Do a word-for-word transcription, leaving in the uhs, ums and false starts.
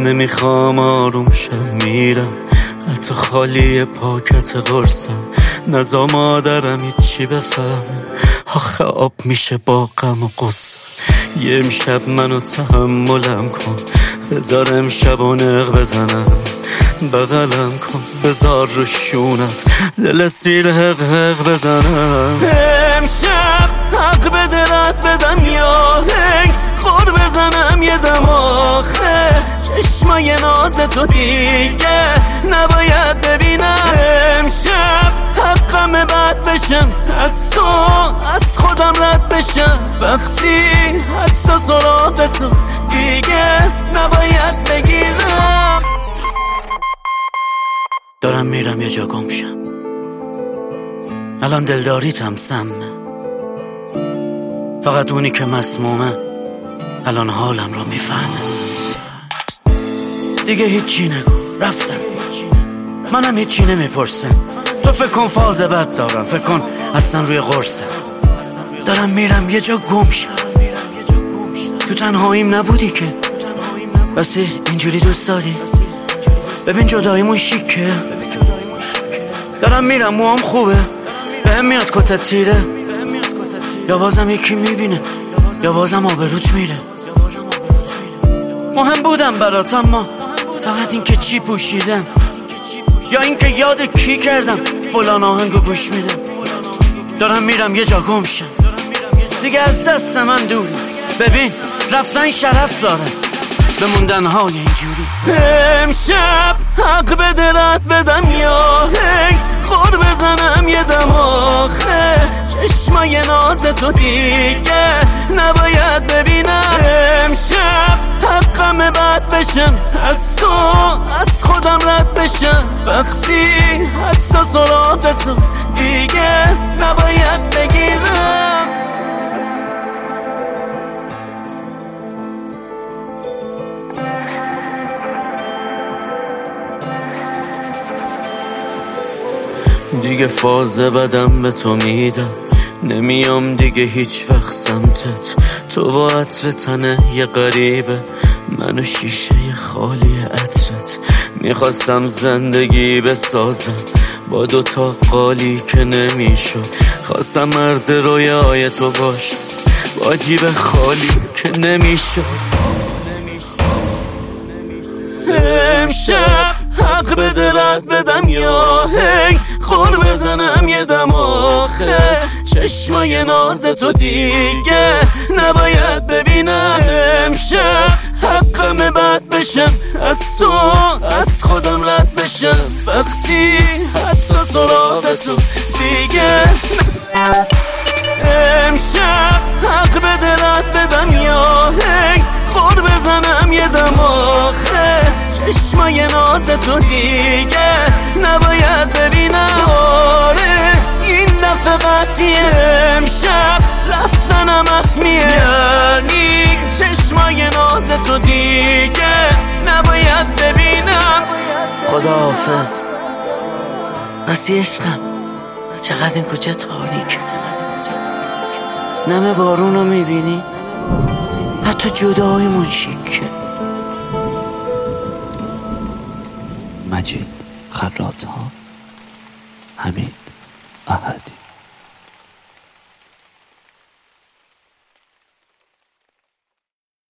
نمیخوام آروم شم میرم، حتی خالی پاکت قرصم. نزا مادرم هیچی بفهم، آخه آب میشه با غم و غصه. یه امشب منو تحملم کن، بذار امشب و نق بزنم. بغلم کن بذار رو شونت دل سیر حق حق بزنم. امشب حق به دلت بدم یا هنگ خور بزنم یه دم آخه. چشمای ناز تو دیگه نباید ببینم. امشب حقم بد بشم از تو، از خودم رد بشم. وقتی حدسا سراغ تو دیگه نباید بگیرم. دارم میرم یه جا گم شم، الان دلداریتم سمه. فقط اونی که مسمومه الان حالم رو میفهمه. دیگه هیچی نگو رفتم، منم هیچی نمیپرسم. تو فکر کن فاز بد دارم، فکر کن اصلا روی قرصم. دارم میرم یه جا گم شم، تو تنهاییم نبودی که بسی اینجوری دوست داری. ببین جداییمون شیکه. دارم میرم موام خوبه، بهم میاد کتت تیره. یا بازم یکی میبینه یا بازم آبروت میره. مهم بودم برات اما فقط این که چی پوشیدم، یا این که یاد کی کردم فلان آهنگو گوش میدم. دارم میرم یه جا گم شم، دیگه از دست من دوری. ببین رفتن شرف داره، بموندن های اینجوری. امشب حق به دلت بدم یا هنگ خور بزنم یه دم آخه. چشمای ناز تو دیگه نباید ببینم. امشب حقم بد بشم از تو، از خودم رد بشم. وقتی حدسا سراغ تو دیگه نباید بگیرم. دیگه فاز بدم به تو میدم، نمیام دیگه هیچ وقت سمتت. تو و عطر تنه یه غریبه، منو شیشه خالی عطرت. میخواستم زندگی بسازم با دوتا قالی که نمیشد. خواستم مرد رویای تو باشم با جیب خالی که نمیشد. امشب حق به دلت بدم یا هی خور بزنم یه دم آخه. چشمای ناز تو دیگه نباید ببینم. امشب حقم بد بشم از تو، از خودم رد بشم. وقتی حدسا سراغ تو دیگه. امشب حق به دلت بدم یا هی خور بزنم یه دم آخه. چشمای ناز تو دیگه نباید ببینم. آره این دفعه قطعیه، امشب رفتنم حتمیه. یعنی چشمای ناز تو دیگه نباید ببینم. خداحافظ راستی عشقم، چقدر این کوچه تاریکه. نم بارونو میبینی، حتی جداییمون شیکه. مجید خراط ها همین.